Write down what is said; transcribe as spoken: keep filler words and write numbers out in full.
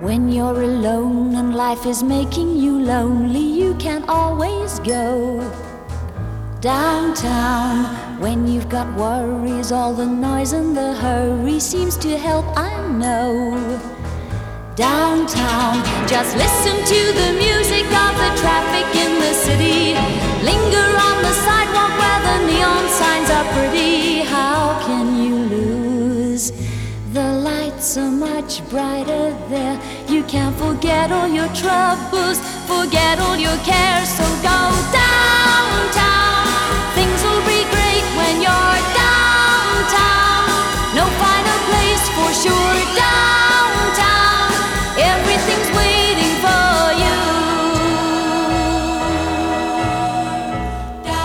When you're alone and life is making you lonely, you can always go downtown. When you've got worries, all the noise and the hurry seems to help, I know. Downtown, just listen to the music of the traffic in the city. Linger on the sidewalk where the neon signs are pretty. How can you lose? The lights are much brighter there. You can't forget all your troubles, forget all your cares. So go downtown.